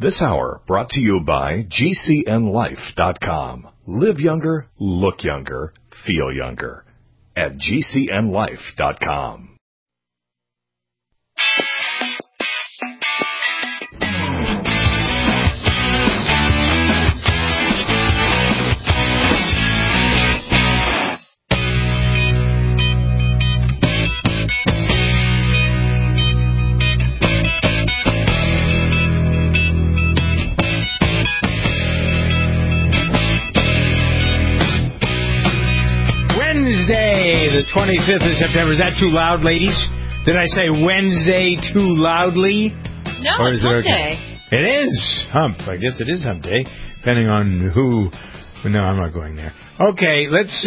This hour brought to you by GCNLife.com. Live younger, look younger, feel younger. At GCNLife.com. The 25th of September. Is that too loud, ladies? Did I say Wednesday too loudly? No, it's Hump Day. It is Hump. I guess it is Hump Day, depending on who. No, I'm not going there. Okay, let's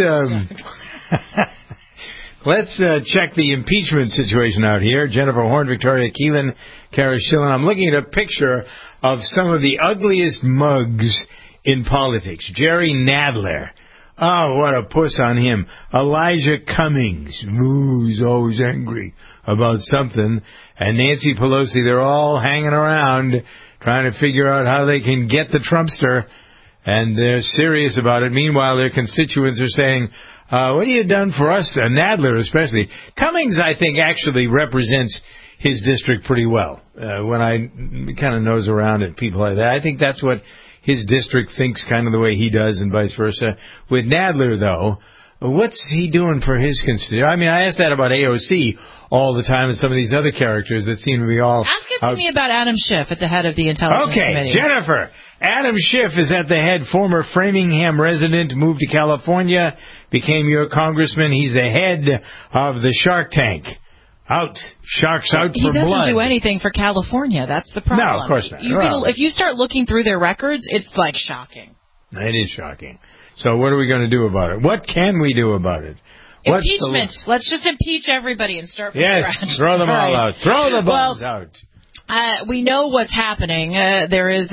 check the impeachment situation out here. Jennifer Horn, Victoria Keelan, Kara Schillen. I'm looking at a picture of some of the ugliest mugs in politics. Jerry Nadler. Oh, what a puss on him. Elijah Cummings. Ooh, he's always angry about something. And Nancy Pelosi, they're all hanging around trying to figure out how they can get the Trumpster. And they're serious about it. Meanwhile, their constituents are saying, what have you done for us? Nadler especially. Cummings, I think, actually represents his district pretty well. When I kind of nose around at people like that, I think that's what his district thinks kind of the way he does and vice versa. With Nadler, though, what's he doing for his constituents? I mean, I ask that about AOC all the time and some of these other characters that seem to be all... Ask it to me about Adam Schiff at the head of the Intelligence Committee. Okay, Jennifer. Adam Schiff is at the head, former Framingham resident, moved to California, became your congressman. He's the head of the Shark Tank. Out. Sharks out for blood. He doesn't do anything for California. That's the problem. No, of course not. If you start looking through their records, it's, like, shocking. It is shocking. So what are we going to do about it? What can we do about it? Impeachment. Let's just impeach everybody and start from scratch. Yes, throw them all out. Throw the bombs out. We know what's happening. There is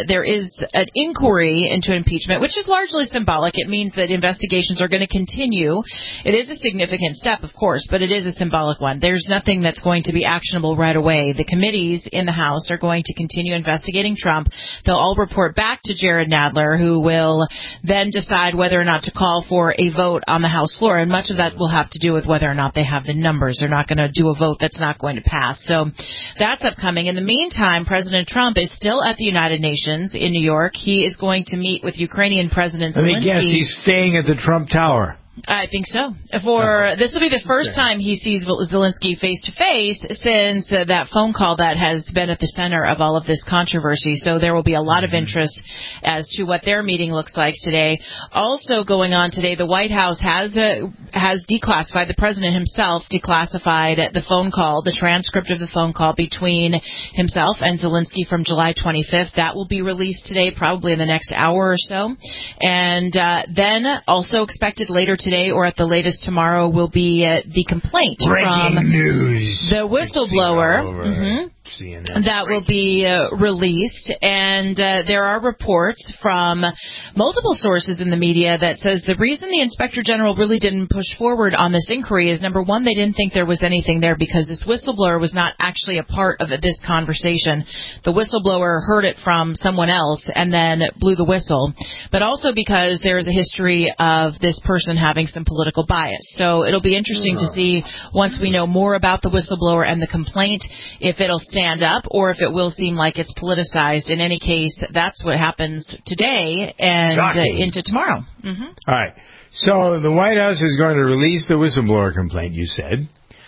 an inquiry into impeachment, which is largely symbolic. It means that investigations are going to continue. It is a significant step, of course, but it is a symbolic one. There's nothing that's going to be actionable right away. The committees in the House are going to continue investigating Trump. They'll all report back to Jared Nadler, who will then decide whether or not to call for a vote on the House floor, and much of that will have to do with whether or not they have the numbers. They're not going to do a vote that's not going to pass. So that's upcoming. In the meantime, President Trump is still at the United Nations in New York. He is going to meet with Ukrainian President Zelensky. Let me guess, he's staying at the Trump Tower. I think so. This will be the first time he sees Zelensky face-to-face since that phone call that has been at the center of all of this controversy. So there will be a lot of interest as to what their meeting looks like today. Also going on today, the White House has declassified, the president himself declassified the phone call, the transcript of the phone call between himself and Zelensky from July 25th. That will be released today, probably in the next hour or so. And then also expected later today or at the latest tomorrow will be the complaint from the whistleblower. That will be released, and there are reports from multiple sources in the media that says the reason the Inspector General really didn't push forward on this inquiry is, number one, they didn't think there was anything there because this whistleblower was not actually a part of this conversation. The whistleblower heard it from someone else and then blew the whistle, but also because there is a history of this person having some political bias. So it'll be interesting to see, once we know more about the whistleblower and the complaint, if it'll stand up or if it will seem like it's politicized. In any case, that's what happens today and into tomorrow. Mm-hmm. All right. So the White House is going to release the whistleblower complaint, you said.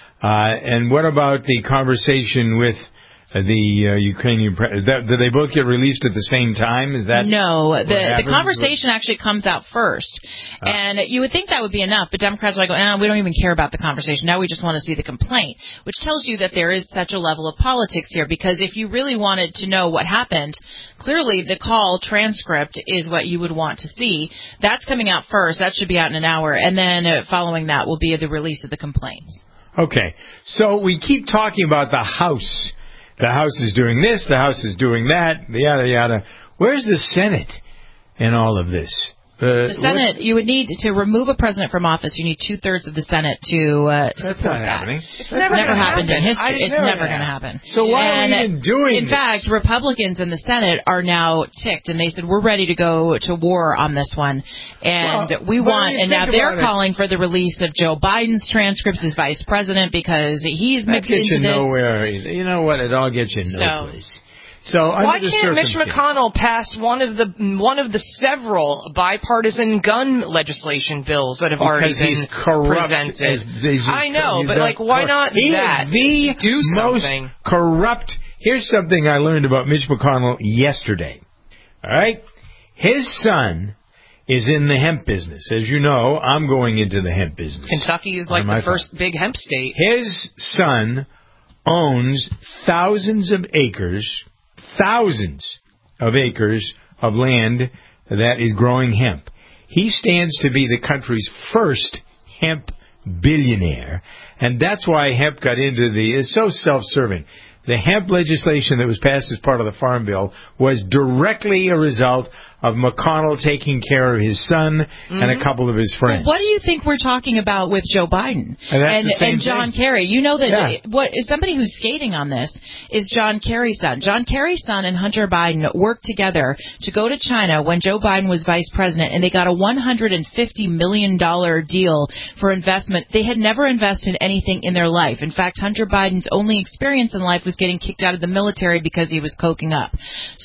And what about the conversation with the Ukrainian president? Did they both get released at the same time? Is that no? The conversation actually comes out first, and you would think that would be enough. But Democrats are like, we don't even care about the conversation. Now we just want to see the complaint, which tells you that there is such a level of politics here. Because if you really wanted to know what happened, clearly the call transcript is what you would want to see. That's coming out first. That should be out in an hour, and then following that will be the release of the complaints. Okay, so we keep talking about the House. The House is doing this, the House is doing that, yada, yada. Where's the Senate in all of this? The Senate, you would need to remove a president from office. You need 2/3 of the Senate to support that. It's never happened in history. It's never going to happen. So why are we even doing In fact, Republicans in the Senate are now ticked, and they said, we're ready to go to war on this one. And now they're calling for the release of Joe Biden's transcripts as vice president because he's mixed into this. Nowhere. You know what? It all gets you no place. So why can't Mitch McConnell pass one of the several bipartisan gun legislation bills that have already been presented? I know, but why not that? He is the most corrupt. Here's something I learned about Mitch McConnell yesterday. All right, his son is in the hemp business. As you know, I'm going into the hemp business. Kentucky is like the first big hemp state. His son owns thousands of acres of land that is growing hemp. He stands to be the country's first hemp billionaire, and that's why hemp got into it's so self-serving. The hemp legislation that was passed as part of the Farm Bill was directly a result of McConnell taking care of his son and a couple of his friends. Well, what do you think we're talking about with Joe Biden and John Kerry? You know that what is somebody who's skating on this is John Kerry's son. John Kerry's son and Hunter Biden worked together to go to China when Joe Biden was vice president, and they got a $150 million deal for investment. They had never invested anything in their life. In fact, Hunter Biden's only experience in life was getting kicked out of the military because he was coking up.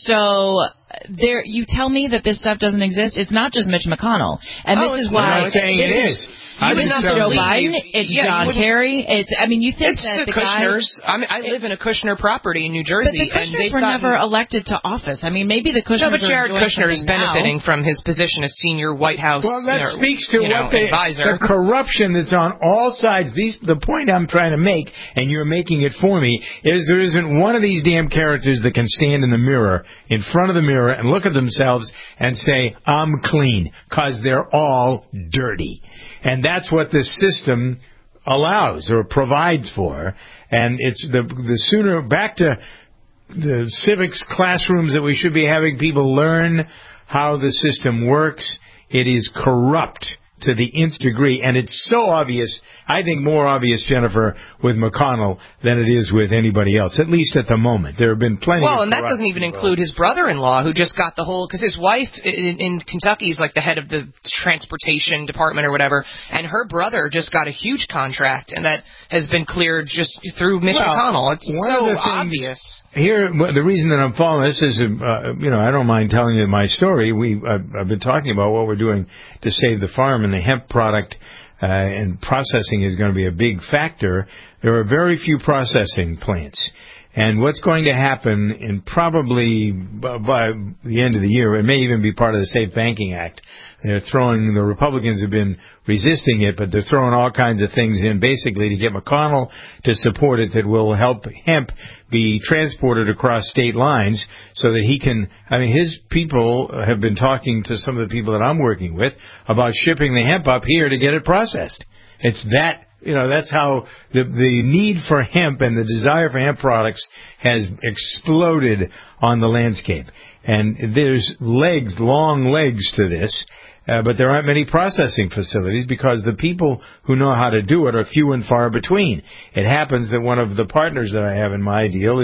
So you tell me that this stuff doesn't exist? It's not just Mitch McConnell. And this is why... I'm not saying it is. It's not Joe Biden. It's John Kerry. You think that the Kushners. I live in a Kushner property in New Jersey. But the Kushners were never elected to office. Maybe the Kushners but Jared Kushner is benefiting from his position as senior White House speaks to advisor. The corruption that's on all sides. The point I'm trying to make, and you're making it for me, is there isn't one of these damn characters that can stand in front of the mirror, and look at themselves and say, I'm clean, because they're all dirty. And that's what this system allows or provides for. And it's the sooner back to the civics classrooms that we should be having people learn how the system works. It is corrupt to the nth degree, and it's so obvious, I think more obvious, Jennifer, with McConnell than it is with anybody else, at least at the moment. There have been plenty and that doesn't even include his brother-in-law, who just got because his wife in Kentucky is like the head of the transportation department or whatever, and her brother just got a huge contract, and that has been cleared just through Mitch McConnell. It's so obvious. Here, the reason that I'm following this is, I don't mind telling you my story. I've been talking about what we're doing to save the farm, and the hemp product and processing is going to be a big factor. There are very few processing plants. And what's going to happen in probably by the end of the year, it may even be part of the Safe Banking Act. The Republicans have been resisting it, but they're throwing all kinds of things in basically to get McConnell to support it that will help hemp be transported across state lines so that he can, his people have been talking to some of the people that I'm working with about shipping the hemp up here to get it processed. It's that. That's how the need for hemp and the desire for hemp products has exploded on the landscape. And there's long legs to this, but there aren't many processing facilities because the people who know how to do it are few and far between. It happens that one of the partners that I have in my deal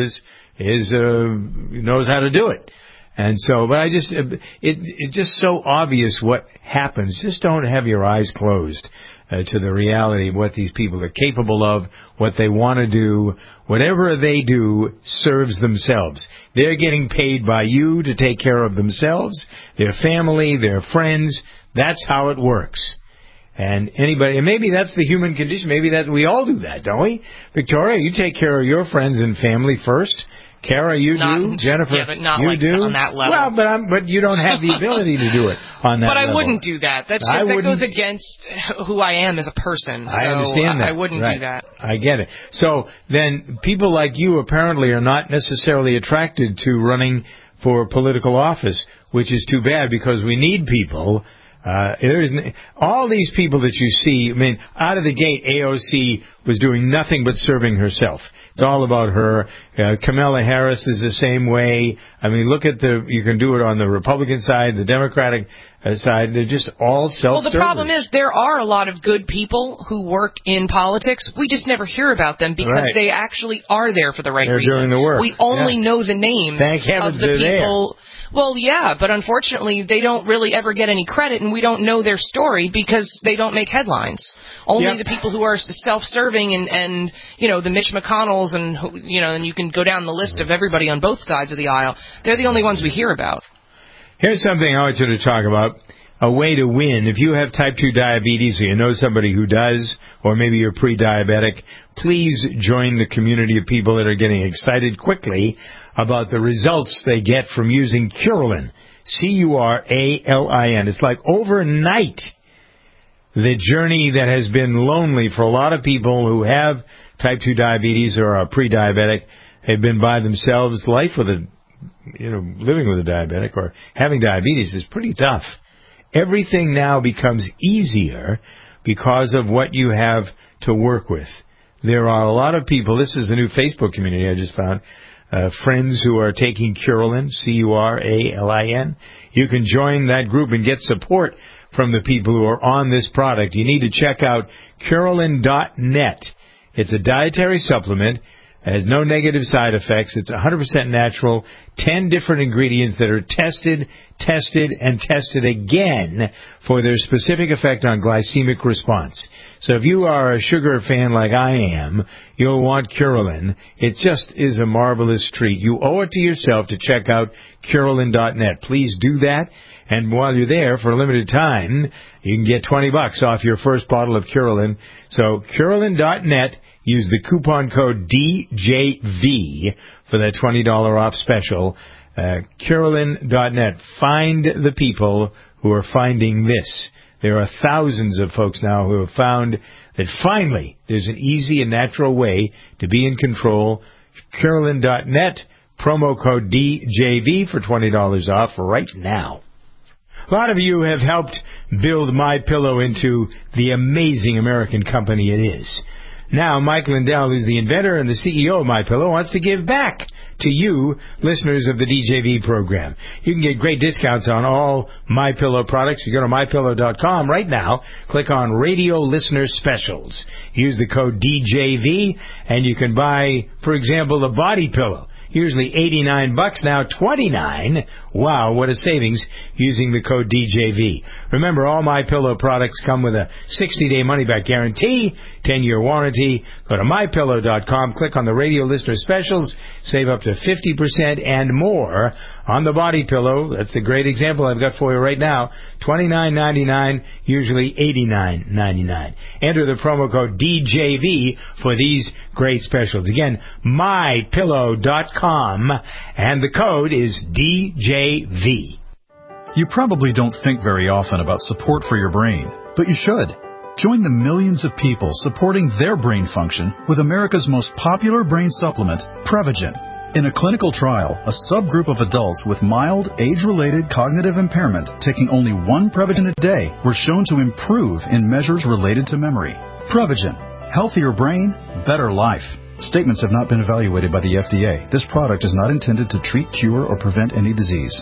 knows how to do it. And so, but it's just so obvious what happens. Just don't have your eyes closed to the reality of what these people are capable of, what they want to do. Whatever they do serves themselves. They're getting paid by you to take care of themselves, their family, their friends. That's how it works. And maybe that's the human condition. Maybe that we all do that, don't we? Victoria, you take care of your friends and family first. Kara, you do. Jennifer, but not you do. On that level. Well, but you don't have the ability to do it on that level. But I wouldn't do that. That goes against who I am as a person. So I understand that. I wouldn't do that. I get it. So then people like you apparently are not necessarily attracted to running for political office, which is too bad because we need people. All these people that you see, out of the gate, AOC was doing nothing but serving herself. It's all about her. Kamala Harris is the same way. I mean, look at you can do it on the Republican side, the Democratic side. They're just all self-serving. Well, the problem is there are a lot of good people who work in politics. We just never hear about them because they actually are there for the right reason. They're doing the work. We only know the names of the people. Well, yeah, but unfortunately, they don't really ever get any credit, and we don't know their story because they don't make headlines. Only the people who are self-serving and the Mitch McConnells and you can go down the list of everybody on both sides of the aisle. They're the only ones we hear about. Here's something I want you to talk about. A way to win. If you have type 2 diabetes or you know somebody who does, or maybe you're pre-diabetic, please join the community of people that are getting excited quickly about the results they get from using Curalin. Curalin. It's like overnight. The journey that has been lonely for a lot of people who have type 2 diabetes or are pre-diabetic, have been by themselves. Life with living with a diabetic or having diabetes is pretty tough. Everything now becomes easier because of what you have to work with. There are a lot of people, this is a new Facebook community I just found, friends who are taking Curalin, Curalin. You can join that group and get support from the people who are on this product. You need to check out Curalin.net. It's a dietary supplement. It has no negative side effects. It's 100% natural. 10 different ingredients that are tested, and tested again for their specific effect on glycemic response. So if you are a sugar fan like I am, you'll want Curalin. It just is a marvelous treat. You owe it to yourself to check out Curalin.net. Please do that. And while you're there, for a limited time, you can get $20 off your first bottle of Curalin. So Curalin.net. Use the coupon code DJV for that $20 off special. Curalin.net. Find the people who are finding this. There are thousands of folks now who have found that finally there's an easy and natural way to be in control. Curalin.net, promo code DJV for $20 off right now. A lot of you have helped build MyPillow into the amazing American company it is. Now, Mike Lindell, who's the inventor and the CEO of MyPillow, wants to give back to you, listeners of the DJV program. You can get great discounts on all MyPillow products. You go to MyPillow.com right now, click on Radio Listener Specials. Use the code DJV, and you can buy, for example, the body pillow. Usually $89, now $29. Wow, what a savings using the code DJV. Remember, all MyPillow products come with a 60-day money-back guarantee, 10-year warranty. Go to MyPillow.com, click on the Radio Listener Specials, save up to 50% and more on the body pillow. That's the great example I've got for you right now. $29.99, usually $89.99. Enter the promo code DJV for these great specials. Again, MyPillow.com, and the code is DJV. You probably don't think very often about support for your brain, but you should. Join the millions of people supporting their brain function with America's most popular brain supplement, Prevagen. In a clinical trial, a subgroup of adults with mild, age-related cognitive impairment taking only one Prevagen a day were shown to improve in measures related to memory. Prevagen. Healthier brain, better life. Statements have not been evaluated by the FDA. This product is not intended to treat, cure, or prevent any disease.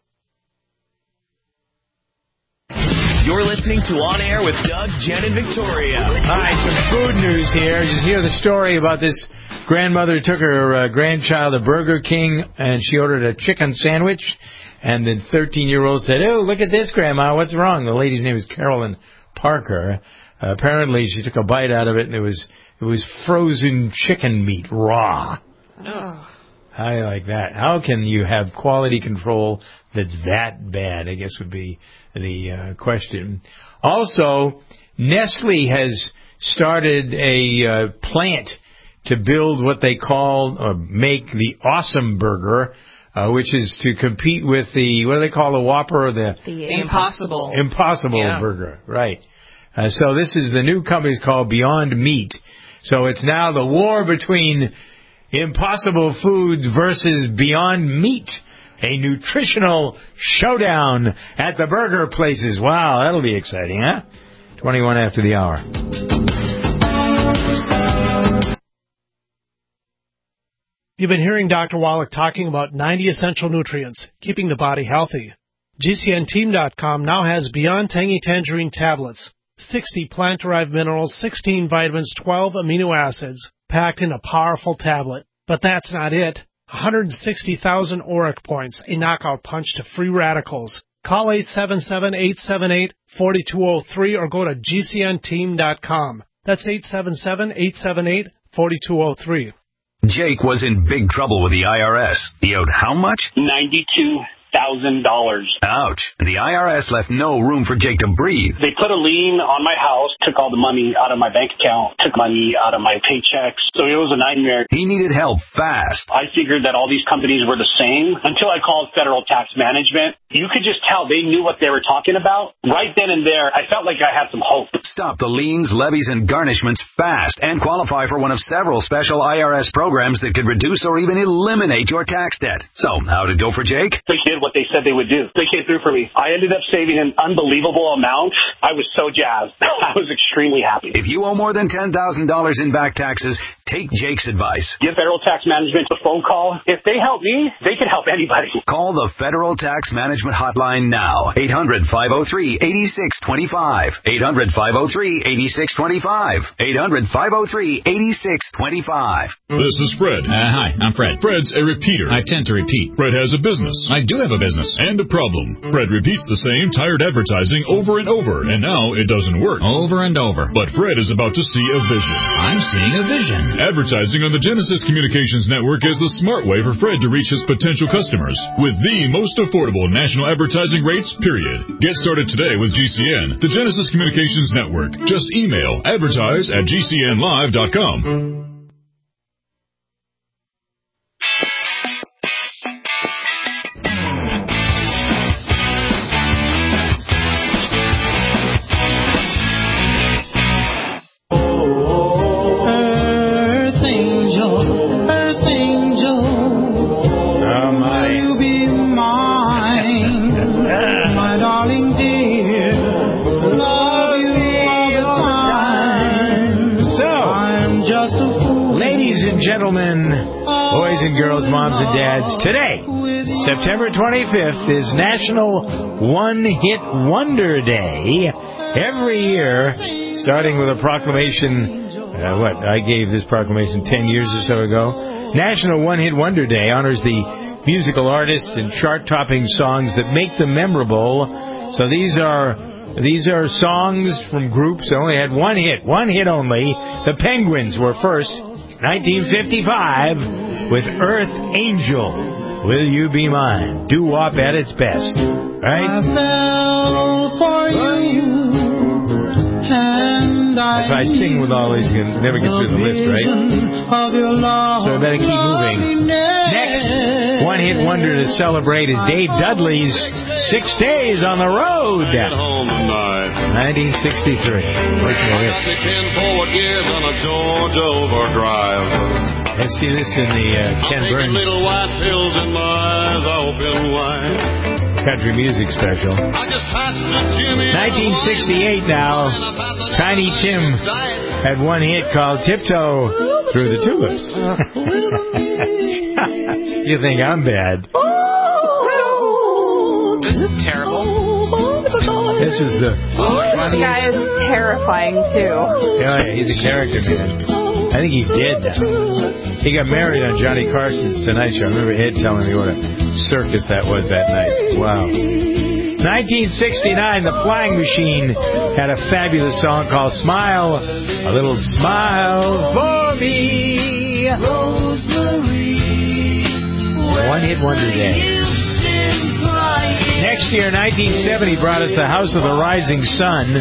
You're listening to On Air with Doug, Jen, and Victoria. All right, some food news here. Just hear the story about this grandmother took her grandchild to Burger King, and she ordered a chicken sandwich. And the 13-year-old said, "Oh, look at this, Grandma. What's wrong?" The lady's name is Carolyn Parker. Apparently, she took a bite out of it, and it was frozen chicken meat, raw. Oh. How do you like that? How can you have quality control that's that bad, I guess would be the question. Also, Nestle has started a plant to build what they call, or make the Awesome Burger, which is to compete with the, what do they call the Whopper? The Impossible. Impossible Burger, right. So this is the new company's called Beyond Meat. So it's now the war between Impossible Foods versus Beyond Meat. A nutritional showdown at the burger places. Wow, that'll be exciting, huh? 21 after the hour. You've been hearing Dr. Wallach talking about 90 essential nutrients, keeping the body healthy. GCNteam.com now has Beyond Tangy Tangerine tablets, 60 plant-derived minerals, 16 vitamins, 12 amino acids, packed in a powerful tablet. But that's not it. 160,000 ORAC points, a knockout punch to free radicals. Call 877-878-4203 or go to GCNteam.com. That's 877-878-4203. Jake was in big trouble with the IRS. He owed how much? $92,000. Ouch. The IRS left no room for Jake to breathe. They put a lien on my house, took all the money out of my bank account, took money out of my paychecks. So it was a nightmare. He needed help fast. I figured that all these companies were the same until I called Federal Tax Management. You could just tell they knew what they were talking about. Right then and there, I felt like I had some hope. Stop the liens, levies, and garnishments fast and qualify for one of several special IRS programs that could reduce or even eliminate your tax debt. So, how'd it go for Jake? They did what they said they would do. They came through for me. I ended up saving an unbelievable amount. I was so jazzed. I was extremely happy. If you owe more than $10,000 in back taxes, take Jake's advice. Give Federal Tax Management a phone call. If they help me, they can help anybody. Call the Federal Tax Management Hotline now. 800-503-8625. 800-503-8625. 800-503-8625. This is Fred. Hi, I'm Fred. Fred's a repeater. I tend to repeat. Fred has a business. I do have a business. And a problem. Fred repeats the same tired advertising over and over, and now it doesn't work. Over and over. But Fred is about to see a vision. I'm seeing a vision. Advertising on the Genesis Communications Network is the smart way for Fred to reach his potential customers with the most affordable national advertising rates, period. Get started today with GCN, the Genesis Communications Network. Just email advertise@gcnlive.com. Gentlemen, boys and girls, moms and dads, today, September 25th, is National One-Hit Wonder Day. Every year, starting with a proclamation, I gave this proclamation 10 years or so ago. National One-Hit Wonder Day honors the musical artists and chart-topping songs that make them memorable. So these are songs from groups that only had one hit only. The Penguins were first. 1955 with Earth Angel, Will You Be Mine? Doo-wop at its best, right? I fell for you, and if I sing with all these, you can never get through the list, right? So I better keep moving. Next one-hit wonder to celebrate is Dave Dudley's 6 Days on the Road. 1963. Let's see this in the Ken Burns country music special. 1968 now. Tiny Tim had one hit called Tiptoe Through the Tulips. You think I'm bad? This is terrible. This is the... this guy is terrifying, too. Yeah, he's a character, man. I think he's dead now. He got married on Johnny Carson's Tonight Show. I remember Ed telling me what a circus that was that night. Wow. 1969, the Flying Machine had a fabulous song called Smile, a Little Smile for Me. One-hit wonder day. Next year, 1970, brought us The House of the Rising Sun.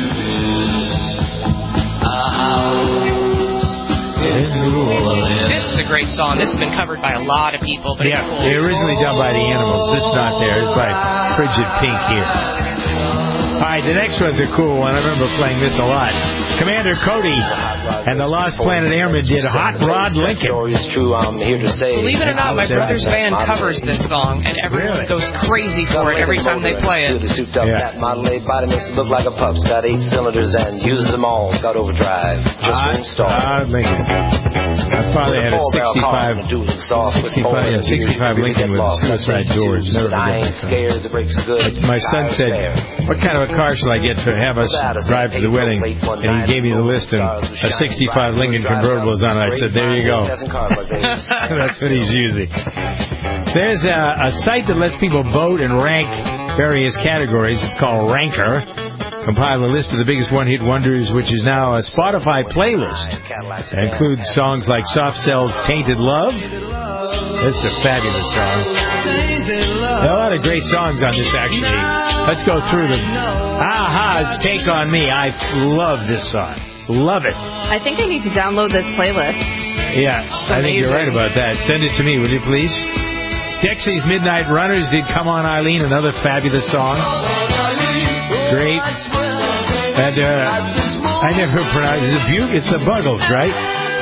This is a great song. This has been covered by a lot of people. But yeah, it's cool. they're originally done by the Animals. This is not there. It's by Frigid Pink here. All right, the next one's a cool one. I remember playing this a lot. Commander Cody, And the Lost Planet Airmen did Hot Rod Lincoln. Believe it or not, my brother's band covers this song, and everyone goes crazy for it every time they play it. Yeah. Model A body makes it look like a pup's got 8 cylinders and uses them all. Got overdrive. Just won't start. Lincoln. My father had a 65 Lincoln with suicide doors. Never forget that. My son said, "What kind of a car shall I get to have us drive to the wedding?" And he gave me the list, and a 65 Lincoln convertible is on it. I said, "There you go." That's what he's using. There's a site that lets people vote and rank various categories. It's called Ranker. Compile a list of the biggest one-hit wonders, which is now a Spotify playlist. It includes songs like Soft Cell's Tainted Love. That's a fabulous song. There are a lot of great songs on this, actually. Let's go through them. Aha's Take On Me. I love this song. Love it. I think I need to download this playlist. Yeah, I think you're right about that. Send it to me, will you please? Dexy's Midnight Runners did Come On Eileen, another fabulous song. Great. And I never pronounced it. It's the Buggles, right?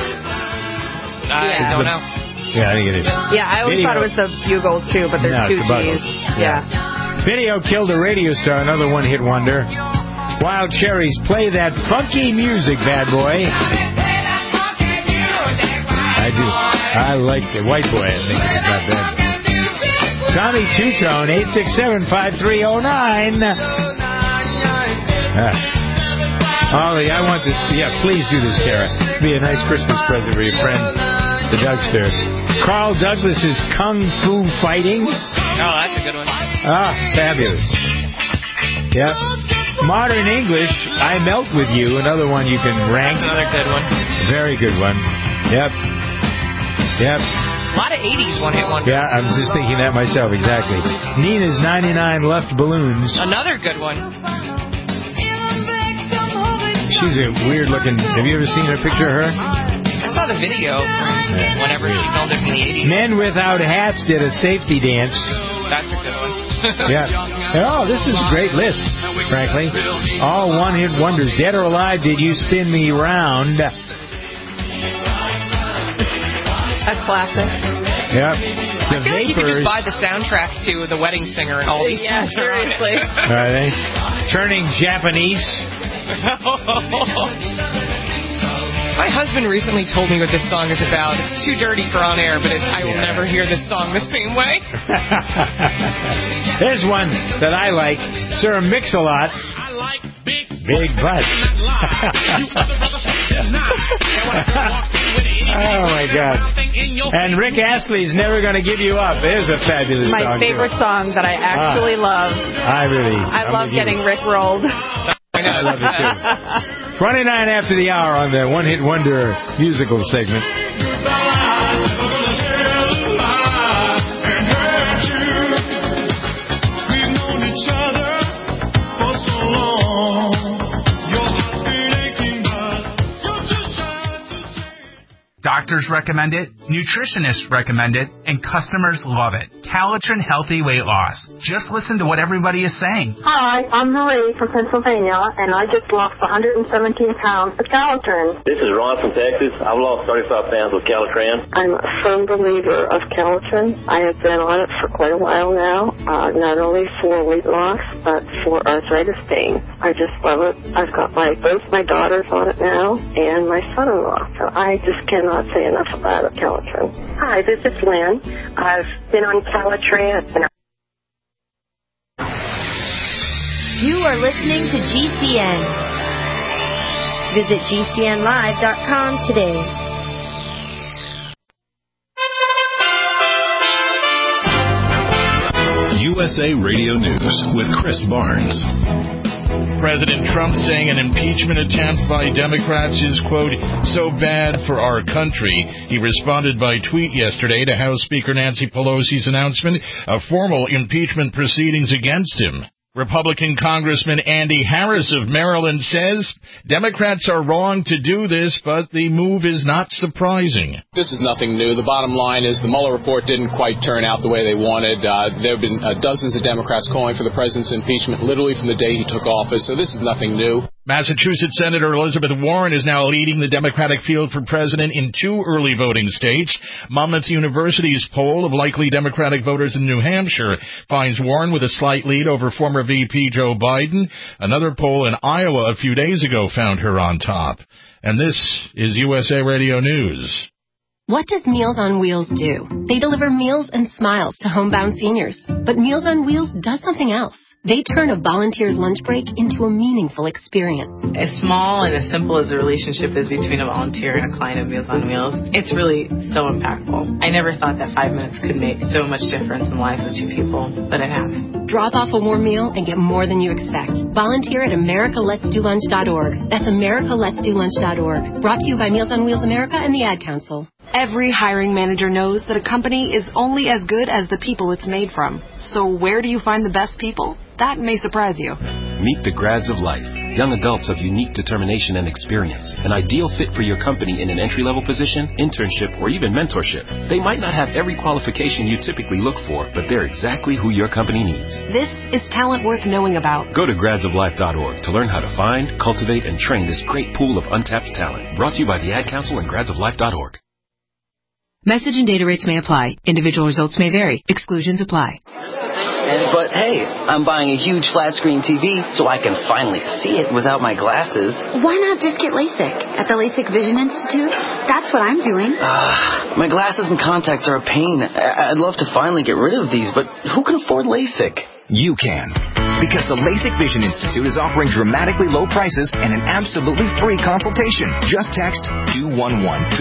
I don't know. Yeah, I think it is. Yeah, I always thought it was the Bugles, too, but there's two G's. Yeah. Video Killed a Radio Star, another one-hit wonder. Wild Cherries, Play That Funky Music, bad boy. I do. I like the White Boy. I think it's not bad. Tommy Two-Tone, 867-5309. Ollie, I want this. Yeah, please do this, Kara. Be a nice Christmas present for your friend, the Dougster. Carl Douglas's Kung Fu Fighting. Oh, that's a good one. Fabulous. Yep. Modern English, I Melt With You, another one you can rank. That's another good one. Very good one. Yep. Yep. A lot of 80s one-hit wonders. Yeah, I'm just thinking that myself, exactly. Nina's 99 Left Balloons. Another good one. She's a weird-looking... Have you ever seen a picture of her? I saw the video whenever she filmed it in the 80s. Men Without Hats did a safety dance. That's a good one. Yeah. Oh, this is a great list, frankly. All one-hit wonders. Dead or Alive, Did You Spin Me Round? That's classic. Yep. I feel like you could just buy the soundtrack to The Wedding Singer and all these songs are on it. Seriously. Are they? Turning Japanese. My husband recently told me what this song is about. It's too dirty for on air, but I will never hear this song the same way. There's one that I like. Sir Mix-a-Lot. I like big butts. Oh, my God. And Rick Astley's Never Gonna Give You Up. There's a fabulous song. My favorite song that I actually love. I love getting Rick rolled. I love it, too. 29 after the hour on the One Hit Wonder musical segment. Doctors recommend it, nutritionists recommend it, and customers love it. Calitrin Healthy Weight Loss. Just listen to what everybody is saying. Hi, I'm Marie from Pennsylvania, and I just lost 117 pounds with Calitrin. This is Ron from Texas. I've lost 35 pounds with Calitrin. I'm a firm believer of Calitrin. I have been on it for quite a while now, not only for weight loss, but for arthritis pain. I just love it. I've got both my daughters on it now, and my son-in-law. So I just cannot say enough about it, Calitrin. Hi, this is Lynn. I've been on Calitrin. You are listening to GCN. Visit GCNlive.com today. USA Radio News with Chris Barnes. President Trump saying an impeachment attempt by Democrats is, quote, so bad for our country. He responded by tweet yesterday to House Speaker Nancy Pelosi's announcement of formal impeachment proceedings against him. Republican Congressman Andy Harris of Maryland says Democrats are wrong to do this, but the move is not surprising. This is nothing new. The bottom line is the Mueller report didn't quite turn out the way they wanted. There have been dozens of Democrats calling for the president's impeachment literally from the day he took office, so this is nothing new. Massachusetts Senator Elizabeth Warren is now leading the Democratic field for president in 2 early voting states. Monmouth University's poll of likely Democratic voters in New Hampshire finds Warren with a slight lead over former VP Joe Biden. Another poll in Iowa a few days ago found her on top. And this is USA Radio News. What does Meals on Wheels do? They deliver meals and smiles to homebound seniors. But Meals on Wheels does something else. They turn a volunteer's lunch break into a meaningful experience. As small and as simple as the relationship is between a volunteer and a client of Meals on Wheels, it's really so impactful. I never thought that 5 minutes could make so much difference in the lives of 2 people, but it has. Drop off a warm meal and get more than you expect. Volunteer at americaletsdolunch.org. That's americaletsdolunch.org. Brought to you by Meals on Wheels America and the Ad Council. Every hiring manager knows that a company is only as good as the people it's made from. So where do you find the best people? That may surprise you. Meet the grads of life. Young adults of unique determination and experience. An ideal fit for your company in an entry-level position, internship, or even mentorship. They might not have every qualification you typically look for, but they're exactly who your company needs. This is talent worth knowing about. Go to gradsoflife.org to learn how to find, cultivate, and train this great pool of untapped talent. Brought to you by the Ad Council and gradsoflife.org. Message and data rates may apply. Individual results may vary. Exclusions apply. But hey, I'm buying a huge flat screen TV so I can finally see it without my glasses. Why not just get LASIK at the LASIK Vision Institute? That's what I'm doing. My glasses and contacts are a pain. I'd love to finally get rid of these, but who can afford LASIK? You can. Because the LASIK Vision Institute is offering dramatically low prices and an absolutely free consultation. Just text 211 to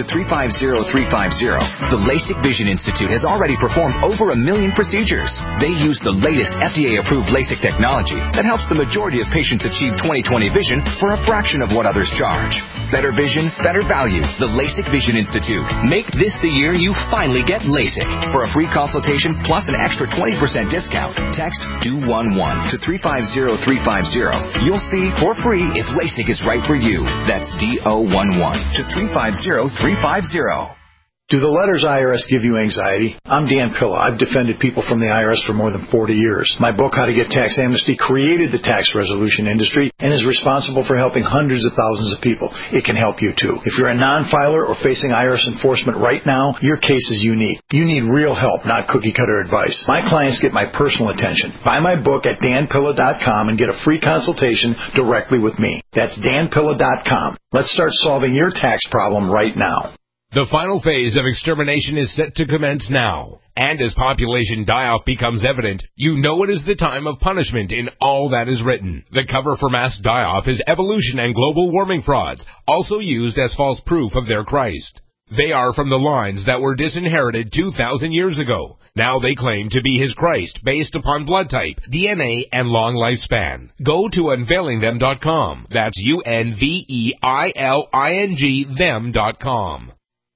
350350. The LASIK Vision Institute has already performed over 1 million procedures. They use the latest FDA-approved LASIK technology that helps the majority of patients achieve 20/20 vision for a fraction of what others charge. Better vision, better value. The LASIK Vision Institute. Make this the year you finally get LASIK. For a free consultation plus an extra 20% discount, text 211 to 350350. You'll see for free if LASIK is right for you. That's D-O-11 to 350350. Do the letters IRS give you anxiety? I'm Dan Pilla. I've defended people from the IRS for more than 40 years. My book, How to Get Tax Amnesty, created the tax resolution industry and is responsible for helping hundreds of thousands of people. It can help you, too. If you're a non-filer or facing IRS enforcement right now, your case is unique. You need real help, not cookie-cutter advice. My clients get my personal attention. Buy my book at danpilla.com and get a free consultation directly with me. That's danpilla.com. Let's start solving your tax problem right now. The final phase of extermination is set to commence now. And as population die-off becomes evident, you know it is the time of punishment in all that is written. The cover for mass die-off is evolution and global warming frauds, also used as false proof of their Christ. They are from the lines that were disinherited 2,000 years ago. Now they claim to be his Christ based upon blood type, DNA, and long lifespan. Go to unveilingthem.com. That's UNVEILING them.com.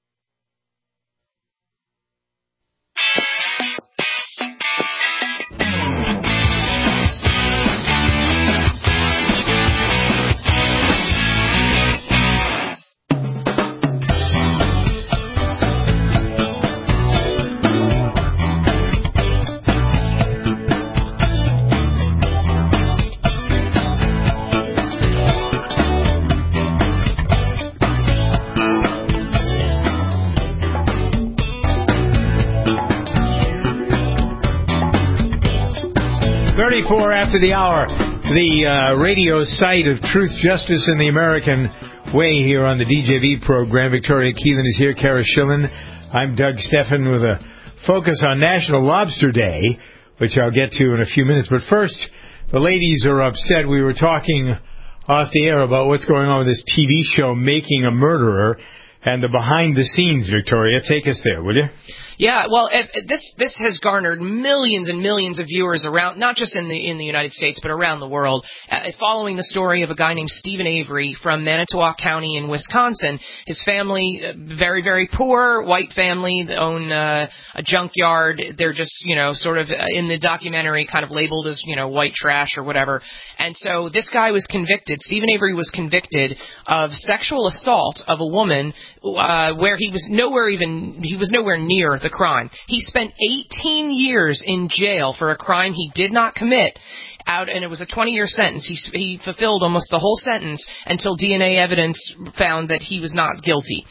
After the hour, the radio site of Truth, Justice, and the American Way here on the DJV program. Victoria Keelan is here, Kara Schillen. I'm Doug Steffen with a focus on National Lobster Day, which I'll get to in a few minutes. But first, the ladies are upset. We were talking off the air about what's going on with this TV show, Making a Murderer, and the behind the scenes. Victoria, take us there, will you? Yeah, well, this has garnered millions and millions of viewers around, not just in the United States, but around the world, following the story of a guy named Stephen Avery from Manitowoc County in Wisconsin. His family, very, very poor, white family, they own a junkyard. They're just, sort of in the documentary kind of labeled as, white trash or whatever. And so this guy was convicted, Stephen Avery was convicted of sexual assault of a woman where he was nowhere near the crime. He spent 18 years in jail for a crime he did not commit. And it was a 20-year sentence. He fulfilled almost the whole sentence until DNA evidence found that he was not guilty.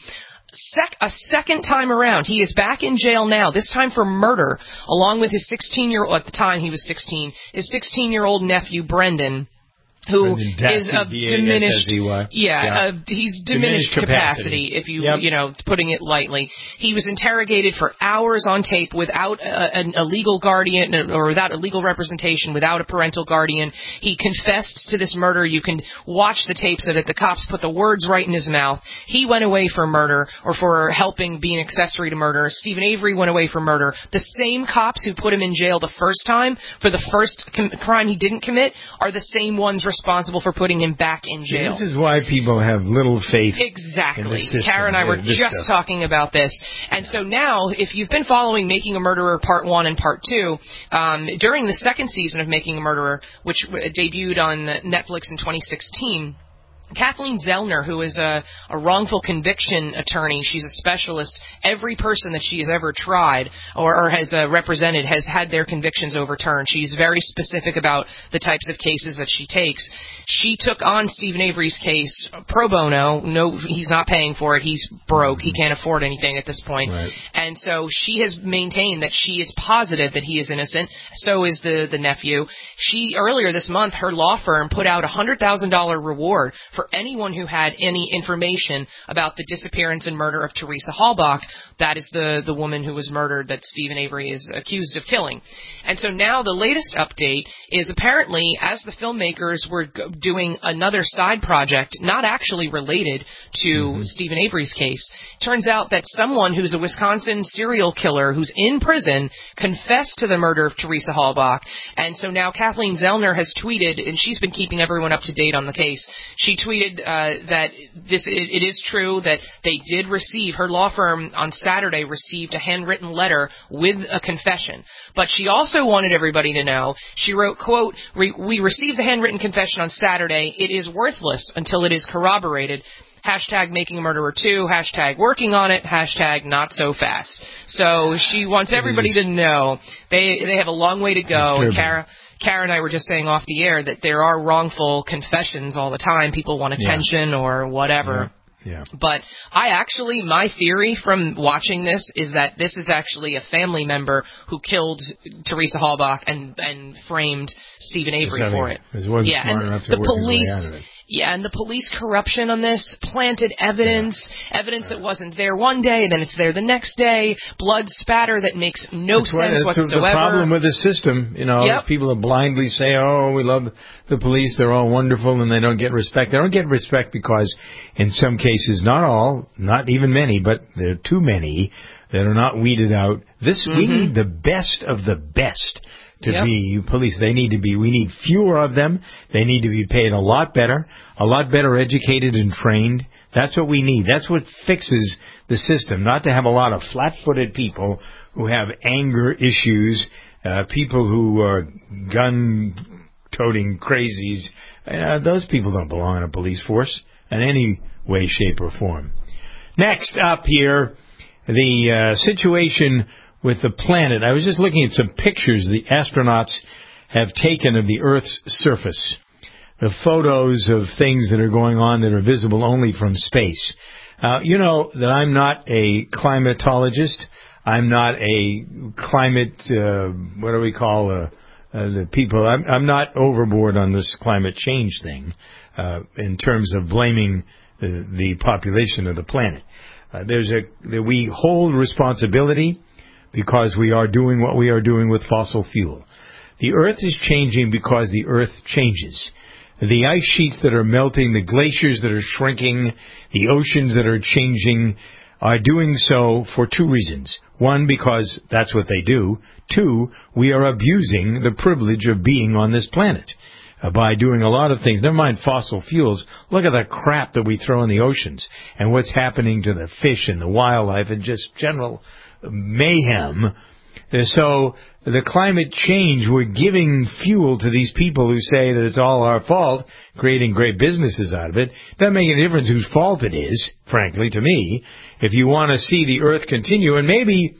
A second time around, he is back in jail now, this time for murder, along with his 16-year-old, at the time he was 16, his 16-year-old nephew, Brendan, who is of diminished, he's diminished capacity, if you, putting it lightly. He was interrogated for hours on tape without a legal guardian, or without a legal representation, without a parental guardian. He confessed to this murder. You can watch the tapes of it. The cops put the words right in his mouth. He went away for murder, or for helping be an accessory to murder. Stephen Avery went away for murder. The same cops who put him in jail the first time for the first crime he didn't commit are the same ones responsible for putting him back in jail. This is why people have little faith exactly. in the system. Kara and I were just talking about this. And so now, if you've been following Making a Murderer Part 1 and Part 2, during the second season of Making a Murderer, which debuted on Netflix in 2016, Kathleen Zellner, who is a wrongful conviction attorney, she's a specialist. Every person that she has ever tried or has represented has had their convictions overturned. She's very specific about the types of cases that she takes. She took on Stephen Avery's case pro bono. No, he's not paying for it. He's broke. He can't afford anything at this point. Right. And so she has maintained that she is positive that he is innocent. So is the nephew. Earlier this month, her law firm put out a $100,000 reward for anyone who had any information about the disappearance and murder of Teresa Halbach. That is the woman who was murdered that Stephen Avery is accused of killing. And so now the latest update is apparently, as the filmmakers were doing another side project, not actually related to Stephen Avery's case, turns out that someone who's a Wisconsin serial killer who's in prison confessed to the murder of Teresa Halbach. And so now Kathleen Zellner has tweeted, and she's been keeping everyone up to date on the case. She tweeted that it is true that they did receive, her law firm on Saturday received a handwritten letter with a confession. But she also wanted everybody to know, she wrote, quote, "We received the handwritten confession on Saturday. It is worthless until it is corroborated. Hashtag Making a Murderer 2, hashtag working on it, hashtag not so fast." So she wants everybody to know they have a long way to go. And Kara and I were just saying off the air that there are wrongful confessions all the time. People want attention or whatever. Yeah. But my theory from watching this is that this is actually a family member who killed Teresa Halbach and framed Stephen Avery for it. And the police corruption on this, planted evidence that wasn't there one day, then it's there the next day, blood spatter that makes no sense whatsoever. That's the problem with the system. People blindly say, oh, we love the police, they're all wonderful, and they don't get respect. They don't get respect because, in some cases, not all, not even many, but there are too many that are not weeded out. We need the best of the best to be police. We need fewer of them. They need to be paid a lot better educated and trained. That's what we need. That's what fixes the system, not to have a lot of flat-footed people who have anger issues, people who are gun-toting crazies. Those people don't belong in a police force in any way, shape, or form. Next up here, the situation with the planet. I was just looking at some pictures the astronauts have taken of the Earth's surface. The photos of things that are going on that are visible only from space. You know that I'm not a climatologist. I'm not a climate, what do we call the people? I'm not overboard on this climate change thing in terms of blaming the population of the planet. We hold responsibility because we are doing what we are doing with fossil fuel. The Earth is changing because the Earth changes. The ice sheets that are melting, the glaciers that are shrinking, the oceans that are changing are doing so for two reasons. One, because that's what they do. Two, we are abusing the privilege of being on this planet by doing a lot of things. Never mind fossil fuels. Look at the crap that we throw in the oceans and what's happening to the fish and the wildlife and just general mayhem. So the climate change, we're giving fuel to these people who say that it's all our fault, creating great businesses out of it. Doesn't make any difference whose fault it is, frankly, to me. If you want to see the Earth continue, and maybe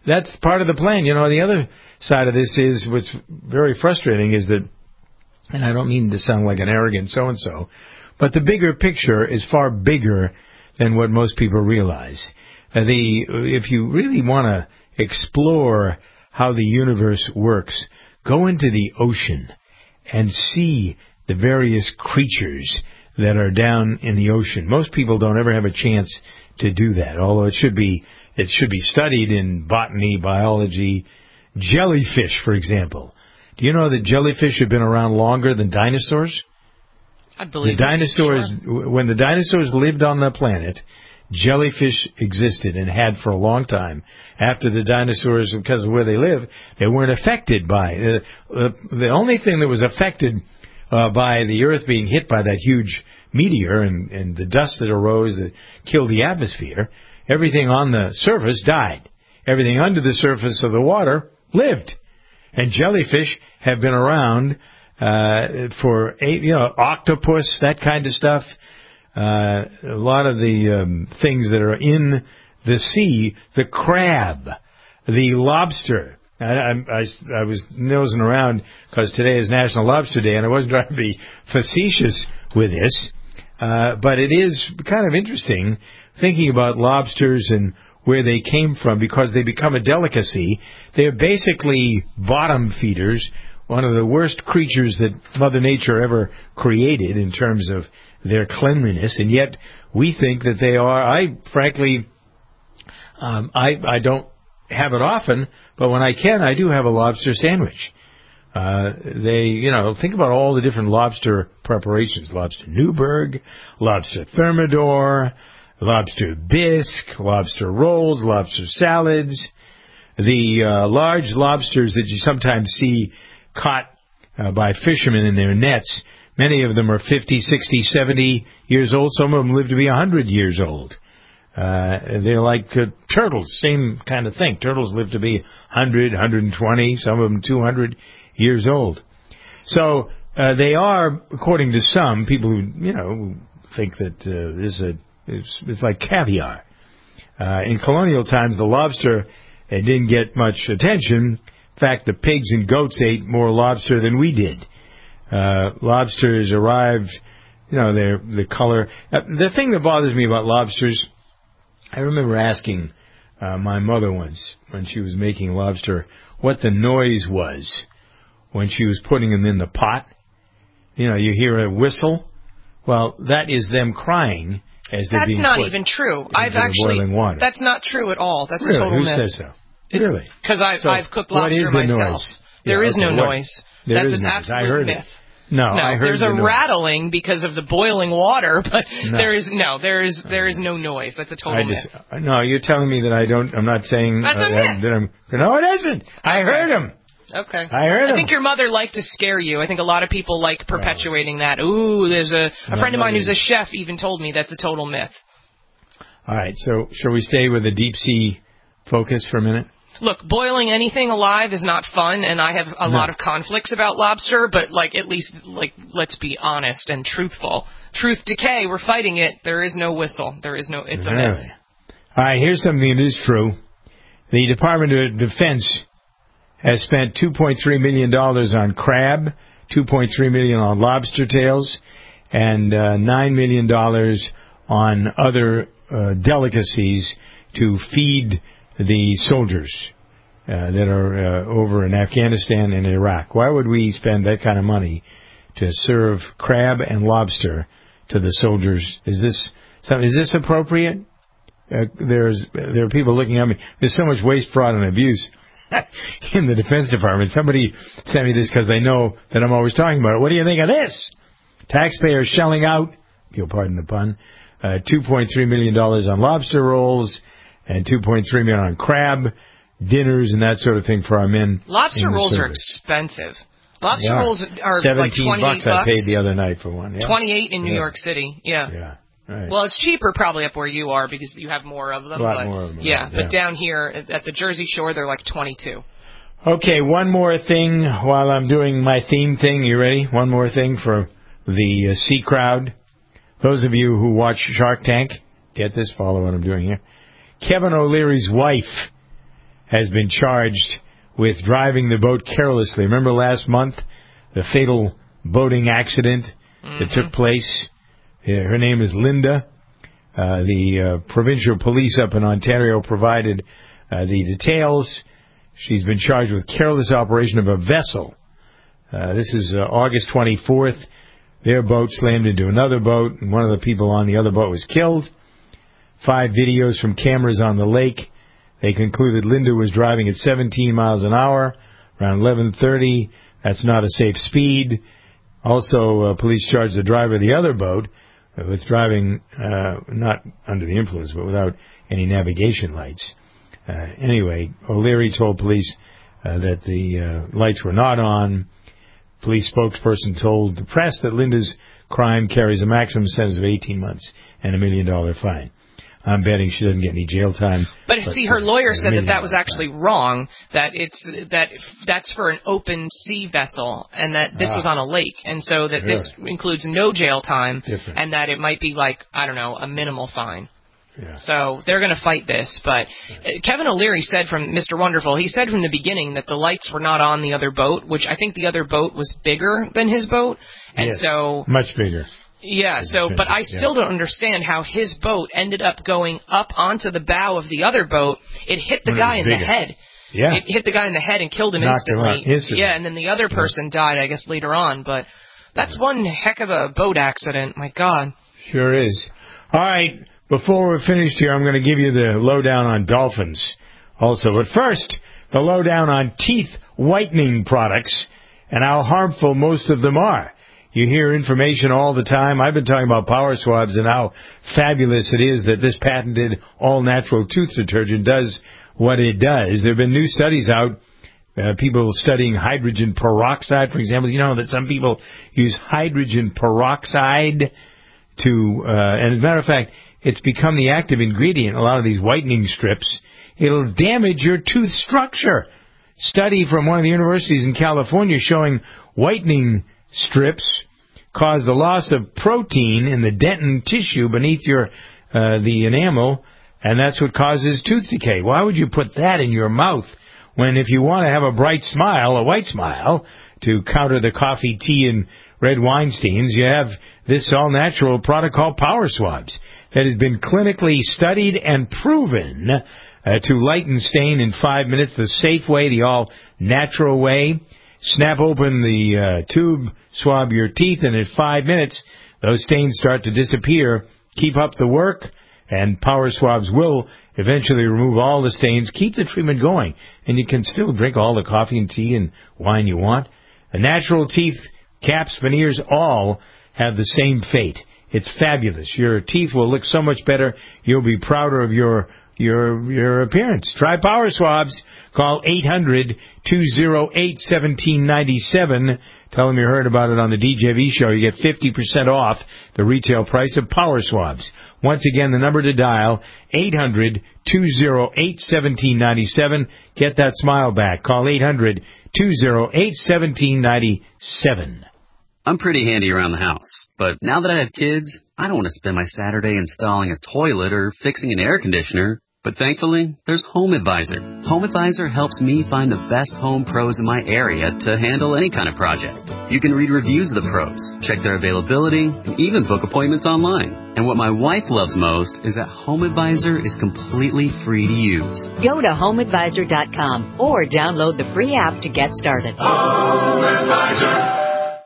that's part of the plan. The other side of this is what's very frustrating is that, and I don't mean to sound like an arrogant so-and-so, but the bigger picture is far bigger than what most people realize. If you really want to explore how the universe works, go into the ocean and see the various creatures that are down in the ocean. Most people don't ever have a chance to do that, although it should be studied in botany, biology. Jellyfish, for example. Do you know that jellyfish have been around longer than dinosaurs? I believe the dinosaurs. Sure. When the dinosaurs lived on the planet, jellyfish existed and had for a long time. After the dinosaurs, because of where they live, they weren't affected by the only thing that was affected by the Earth being hit by that huge meteor and the dust that arose that killed the atmosphere. Everything on the surface died. Everything under the surface of the water lived. And jellyfish have been around for octopus, that kind of stuff. A lot of the things that are in the sea, the crab, the lobster. I was nosing around because today is National Lobster Day, and I wasn't trying to be facetious with this, but it is kind of interesting thinking about lobsters and where they came from because they become a delicacy. They're basically bottom feeders, one of the worst creatures that Mother Nature ever created in terms of their cleanliness, and yet we think that they are. I don't have it often, but when I can, I do have a lobster sandwich. Think about all the different lobster preparations: lobster Newburgh, lobster thermidor, lobster bisque, lobster rolls, lobster salads. The large lobsters that you sometimes see caught by fishermen in their nets, many of them are 50, 60, 70 years old. Some of them live to be 100 years old. They're like turtles, same kind of thing. Turtles live to be 100, 120, some of them 200 years old. So they are, according to some people who think that it's like caviar. In colonial times, the lobster didn't get much attention. In fact, the pigs and goats ate more lobster than we did. Lobsters arrived, they're the color. The thing that bothers me about lobsters, I remember asking my mother once when she was making lobster what the noise was when she was putting them in the pot. You hear a whistle. Well, that is them crying as they're being put. That's not even true. Boiling water. That's not true at all. That's really? A total myth. Who says so? Really? Because I've cooked lobster myself. There is no noise. That's an absolute myth. No, I heard there's a rattling because of the boiling water, but there is no noise. That's a total myth. No, you're telling me that I'm not saying that's a myth. No, it isn't. I heard him. Okay. I heard him. I think your mother liked to scare you. I think a lot of people like perpetuating that. Ooh, there's a friend of mine who's a chef even told me that's a total myth. All right, so shall we stay with the deep sea focus for a minute? Look, boiling anything alive is not fun, and I have a lot of conflicts about lobster, but at least let's be honest and truthful. Truth decay, we're fighting it. There is no whistle. It's a myth. All right, here's something that is true. The Department of Defense has spent $2.3 million on crab, $2.3 million on lobster tails, and $9 million on other delicacies to feed the soldiers that are over in Afghanistan and Iraq. Why would we spend that kind of money to serve crab and lobster to the soldiers? Is this appropriate? There are people looking at me. There's so much waste, fraud, and abuse in the Defense Department. Somebody sent me this because they know that I'm always talking about it. What do you think of this? Taxpayers shelling out, if you'll pardon the pun, $2.3 million on lobster rolls and $2.3 million on crab dinners and that sort of thing for our men. Lobster rolls are expensive. Lobster rolls are like $28. I paid the other night for one. Yeah. 28 in New York City. Yeah. Yeah. Right. Well, it's cheaper probably up where you are because you have more of them. A lot more of them. Yeah, but down here at the Jersey Shore, they're like 22. Okay, one more thing while I'm doing my theme thing. You ready? One more thing for the sea crowd. Those of you who watch Shark Tank, get this, follow what I'm doing here. Kevin O'Leary's wife has been charged with driving the boat carelessly. Remember last month, the fatal boating accident that took place? Her name is Linda. The provincial police up in Ontario provided the details. She's been charged with careless operation of a vessel. This is August 24th. Their boat slammed into another boat, and one of the people on the other boat was killed. 5 videos from cameras on the lake. They concluded Linda was driving at 17 miles an hour around 11:30. That's not a safe speed. Also, police charged the driver of the other boat with driving not under the influence, but without any navigation lights. Anyway, O'Leary told police that the lights were not on. Police spokesperson told the press that Linda's crime carries a maximum sentence of 18 months and $1 million fine. I'm betting she doesn't get any jail time. But see, her lawyer said that was actually wrong. That that's for an open sea vessel, and that this was on a lake, and so that this includes no jail time, and that it might be like, I don't know, a minimal fine. Yeah. So they're going to fight this. But Kevin O'Leary said from Mr. Wonderful, he said from the beginning that the lights were not on the other boat, which I think the other boat was bigger than his boat, and so much bigger. Yeah, but I still don't understand how his boat ended up going up onto the bow of the other boat. It hit the guy in the head. Yeah. It hit the guy in the head and killed him instantly. Yeah, and then the other person died, I guess, later on. But that's one heck of a boat accident. My God. Sure is. All right, before we're finished here, I'm going to give you the lowdown on dolphins also. But first, the lowdown on teeth whitening products and how harmful most of them are. You hear information all the time. I've been talking about Power Swabs and how fabulous it is that this patented all-natural tooth detergent does what it does. There have been new studies out, people studying hydrogen peroxide, for example. You know that some people use hydrogen peroxide to, and as a matter of fact, it's become the active ingredient in a lot of these whitening strips. It'll damage your tooth structure. Study from one of the universities in California showing whitening strips cause the loss of protein in the dentin tissue beneath your the enamel, and that's what causes tooth decay. Why would you put that in your mouth when, if you want to have a bright smile, a white smile, to counter the coffee, tea, and red wine stains, you have this all-natural product called Power Swabs that has been clinically studied and proven to lighten stain in 5 minutes, the safe way, the all-natural way. Snap open the tube, swab your teeth, and in 5 minutes, those stains start to disappear. Keep up the work, and Power Swabs will eventually remove all the stains. Keep the treatment going, and you can still drink all the coffee and tea and wine you want. The natural teeth, caps, veneers, all have the same fate. It's fabulous. Your teeth will look so much better. You'll be prouder of your appearance. Try Power Swabs. Call 800-208-1797. Tell them you heard about it on the DJV show. You get 50% off the retail price of Power Swabs. Once again, the number to dial, 800-208-1797. Get that smile back. Call 800-208-1797. I'm pretty handy around the house, but now that I have kids, I don't want to spend my Saturday installing a toilet or fixing an air conditioner. But thankfully, there's HomeAdvisor. HomeAdvisor helps me find the best home pros in my area to handle any kind of project. You can read reviews of the pros, check their availability, and even book appointments online. And what my wife loves most is that HomeAdvisor is completely free to use. Go to HomeAdvisor.com or download the free app to get started. HomeAdvisor.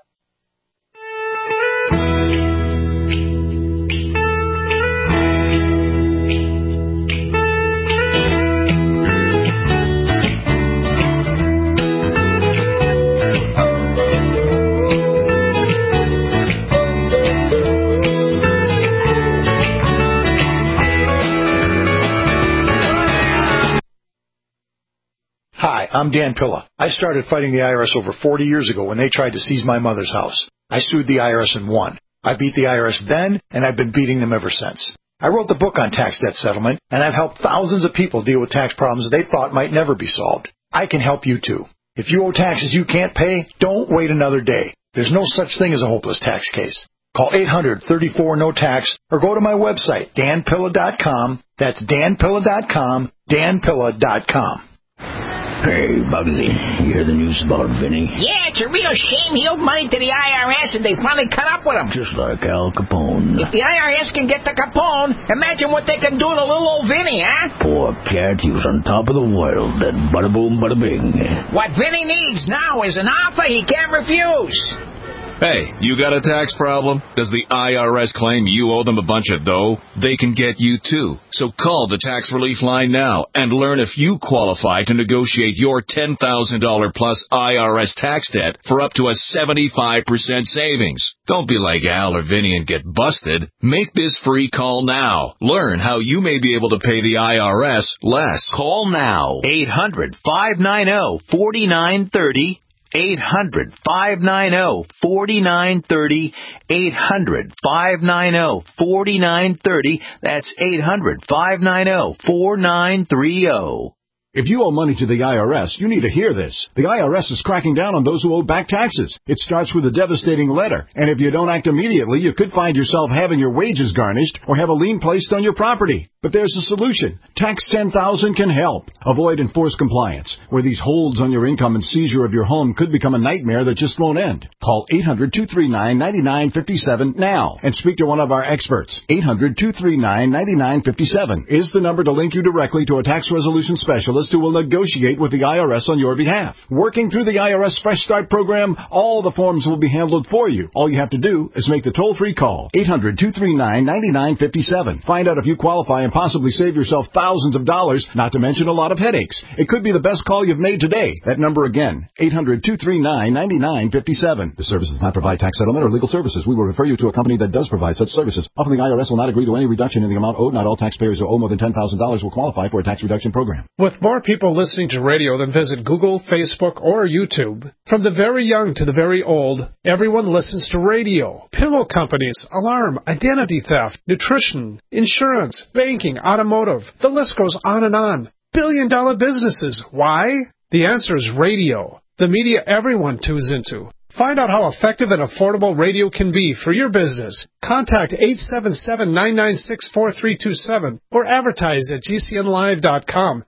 Hi, I'm Dan Pilla. I started fighting the IRS over 40 years ago when they tried to seize my mother's house. I sued the IRS and won. I beat the IRS then, and I've been beating them ever since. I wrote the book on tax debt settlement, and I've helped thousands of people deal with tax problems they thought might never be solved. I can help you too. If you owe taxes you can't pay, don't wait another day. There's no such thing as a hopeless tax case. Call 800-34-NO-TAX or go to my website, danpilla.com. That's danpilla.com, danpilla.com. Hey, Bugsy, you hear the news about Vinny? Yeah, it's a real shame he owed money to the IRS and they finally cut up with him. Just like Al Capone. If the IRS can get to Capone, imagine what they can do to little old Vinny, huh? Poor cat, he was on top of the world, then bada boom, bada bing. What Vinny needs now is an offer he can't refuse. Hey, you got a tax problem? Does the IRS claim you owe them a bunch of dough? They can get you too. So call the Tax Relief Line now and learn if you qualify to negotiate your $10,000 plus IRS tax debt for up to a 75% savings. Don't be like Al or Vinny and get busted. Make this free call now. Learn how you may be able to pay the IRS less. Call now. 800-590-4930. 800-590-4930. 800-590-4930. That's 800-590-4930. If you owe money to the IRS, you need to hear this. The IRS is cracking down on those who owe back taxes. It starts with a devastating letter, and if you don't act immediately, you could find yourself having your wages garnished or have a lien placed on your property. But there's a solution. Tax 10,000 can help. Avoid enforced compliance, where these holds on your income and seizure of your home could become a nightmare that just won't end. Call 800-239-9957 now and speak to one of our experts. 800-239-9957 is the number to link you directly to a tax resolution specialist who will negotiate with the IRS on your behalf. Working through the IRS Fresh Start program, all the forms will be handled for you. All you have to do is make the toll-free call, 800-239-9957. Find out if you qualify and possibly save yourself thousands of dollars, not to mention a lot of headaches. It could be the best call you've made today. That number again, 800-239-9957. The service does not provide tax settlement or legal services. We will refer you to a company that does provide such services. Often the IRS will not agree to any reduction in the amount owed. Not all taxpayers who owe more than $10,000 will qualify for a tax reduction program. With more people listening to radio than visit Google, Facebook, or YouTube, from the very young to the very old, everyone listens to radio. Pillow companies, alarm, identity theft, nutrition, insurance, banking, automotive. The list goes on and on. Billion-dollar businesses. Why? The answer is radio. The media everyone tunes into. Find out how effective and affordable radio can be for your business. Contact 877-996-4327 or advertise at GCNlive.com.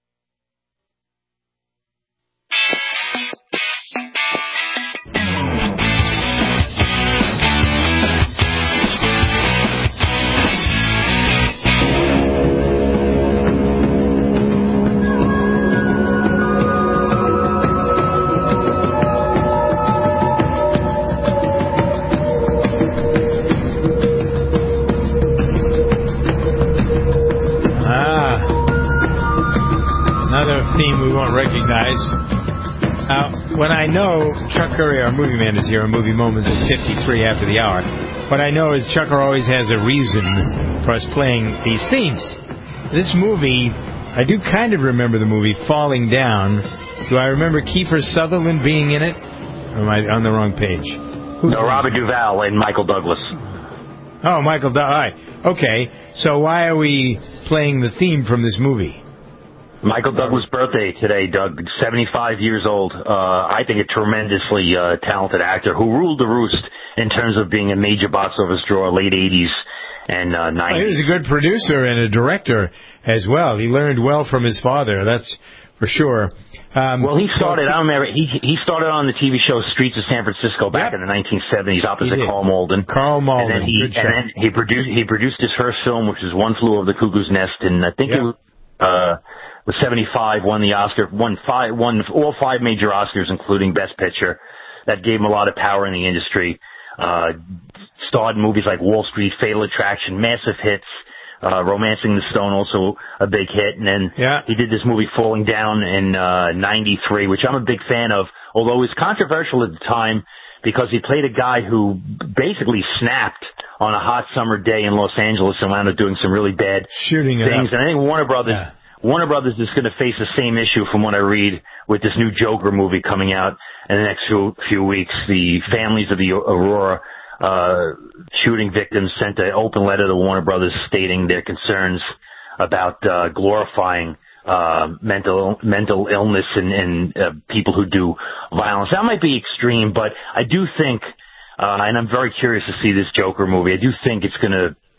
Another theme we won't recognize. When I know Chuck Curry, our movie man, is here on Movie Moments at 53 after the hour, what I know is Chucker always has a reason for us playing these themes. This movie, I do kind of remember the movie Falling Down. Do I remember Kiefer Sutherland being in it? Or am I on the wrong page? No, Robert Duvall and Michael Douglas. Oh, Michael Douglas. All right. Okay, so why are we playing the theme from this movie? Michael Douglas' birthday today, Doug. 75 years old. I think a tremendously talented actor who ruled the roost in terms of being a major box office draw late 80s and 90s. He was a good producer and a director as well. He learned well from his father, that's for sure. Well, he started. I remember he started on the TV show Streets of San Francisco back in the 1970s, opposite Carl Malden. Carl Malden, and then he produced his first film, which was One Flew Over the Cuckoo's Nest, and I think it was 75, won the Oscar, won all 5 major Oscars, including Best Picture. That gave him a lot of power in the industry. Starred in movies like Wall Street, Fatal Attraction, massive hits. Romancing the Stone, also a big hit. And then he did this movie Falling Down in 93, which I'm a big fan of, although it was controversial at the time because he played a guy who basically snapped on a hot summer day in Los Angeles and wound up doing some really bad things. And I think Warner Brothers is going to face the same issue from what I read with this new Joker movie coming out in the next few weeks. The families of the Aurora shooting victims sent an open letter to Warner Brothers stating their concerns about glorifying mental illness and people who do violence. That might be extreme, but I do think, and I'm very curious to see this Joker movie, I do think it's going to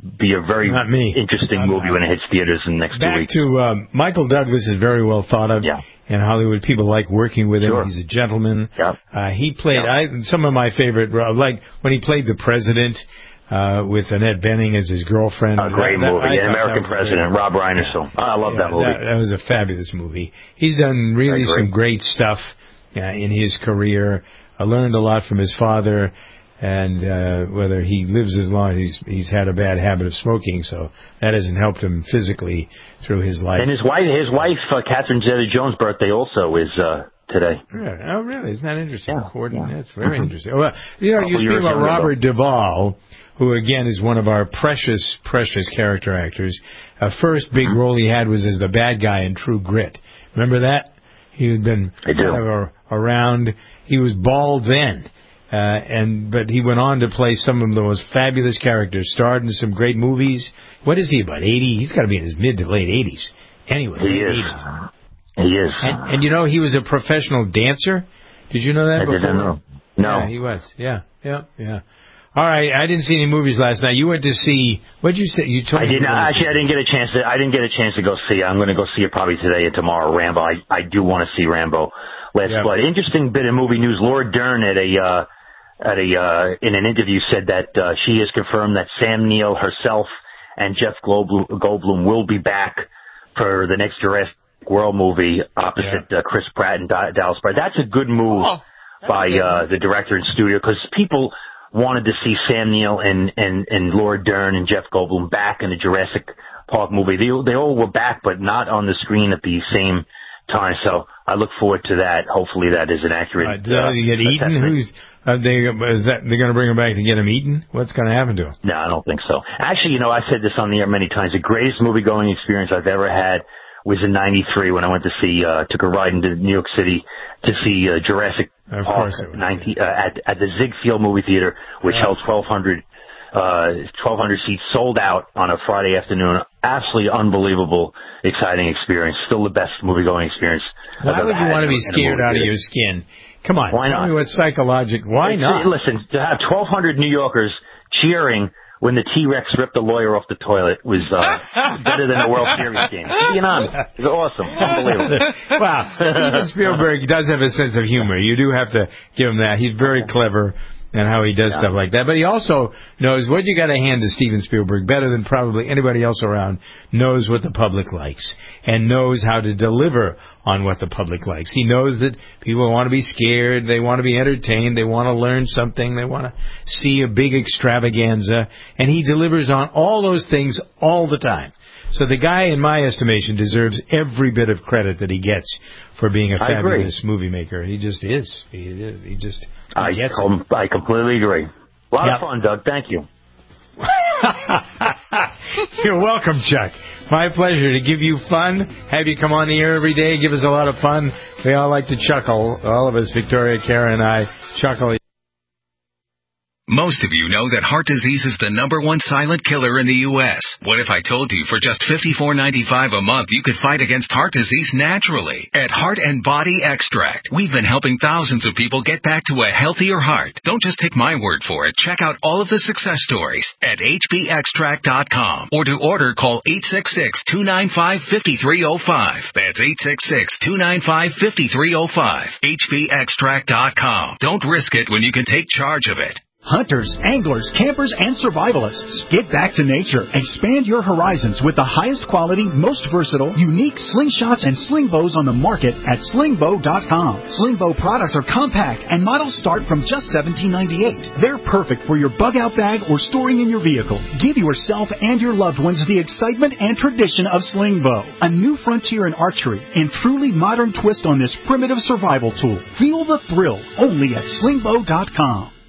be a very interesting movie when it hits theaters in the next 2 weeks. Back to Michael Douglas is very well thought of in Hollywood. People like working with him. Sure. He's a gentleman. Yep. He played some of my favorite, like when he played the president with Annette Bening as his girlfriend. A great movie. American President, Rob Reiner. So I love that movie. That was a fabulous movie. He's done really some great stuff in his career. I learned a lot from his father. And whether he lives as long, he's had a bad habit of smoking, so that hasn't helped him physically through his life. And his wife, Catherine Zeta-Jones' birthday also is today. Oh, really? Isn't that interesting? Yeah. That's very interesting. Well, you speak about Robert Duvall, who again is one of our precious, precious character actors. First big role he had was as the bad guy in True Grit. Remember that? He had been around. He was bald then. But he went on to play some of the most fabulous characters, starred in some great movies. What is he, about 80? He's got to be in his mid to late 80s. Anyway, he is. 80s. He is. And he was a professional dancer? Did you know that before? I didn't know. No. Yeah, he was. Yeah. All right, I didn't see any movies last night. You went to see, what did you say? You told me. I didn't get a chance to go see it. I'm going to go see it probably today and tomorrow, Rambo. I do want to see Rambo. Last Blood. Interesting bit of movie news. Laura Dern in an interview said that she has confirmed that Sam Neill herself and Jeff Goldblum will be back for the next Jurassic World movie opposite Chris Pratt and Dallas Buyers. That's a good move by the director and studio, because people wanted to see Sam Neill and Laura Dern and Jeff Goldblum back in the Jurassic Park movie. They all were back, but not on the screen at the same time. So I look forward to that. Hopefully that is an accurate. You get eaten? They're going to bring him back to get him eaten? What's going to happen to him? No, I don't think so. Actually, I've said this on the air many times. The greatest movie-going experience I've ever had was in '93 when I went to see, took a ride into New York City to see Jurassic Park at the Ziegfeld movie theater, which held 1,200 seats, sold out on a Friday afternoon. Absolutely unbelievable, exciting experience. Still the best movie-going experience. Why would you want to be scared out of your skin? Come on, tell me what's psychological. Why not? Listen, to have 1,200 New Yorkers cheering when the T-Rex ripped the lawyer off the toilet was better than the World Series game. Being honest, it's awesome, unbelievable. Wow, Steven Spielberg does have a sense of humor. You do have to give him that. He's very clever and how he does stuff like that. But he also knows what you got to hand to Steven Spielberg, better than probably anybody else around, knows what the public likes and knows how to deliver on what the public likes. He knows that people want to be scared, they want to be entertained, they want to learn something, they want to see a big extravaganza, and he delivers on all those things all the time. So the guy, in my estimation, deserves every bit of credit that he gets for being a fabulous movie maker. He just is. I completely agree. A lot of fun, Doug. Thank you. You're welcome, Chuck. My pleasure to give you fun, have you come on the air every day, give us a lot of fun. We all like to chuckle. All of us, Victoria, Kara, and I, chuckle. Most of you know that heart disease is the #1 silent killer in the U.S. What if I told you for just $54.95 a month you could fight against heart disease naturally? At Heart and Body Extract, we've been helping thousands of people get back to a healthier heart. Don't just take my word for it. Check out all of the success stories at hbextract.com. Or to order, call 866-295-5305. That's 866-295-5305. hbextract.com. Don't risk it when you can take charge of it. Hunters, anglers, campers, and survivalists. Get back to nature. Expand your horizons with the highest quality, most versatile, unique slingshots and sling bows on the market at slingbow.com. Slingbow products are compact and models start from just $17.98. They're perfect for your bug out bag or storing in your vehicle. Give yourself and your loved ones the excitement and tradition of Slingbow, a new frontier in archery and truly modern twist on this primitive survival tool. Feel the thrill only at slingbow.com.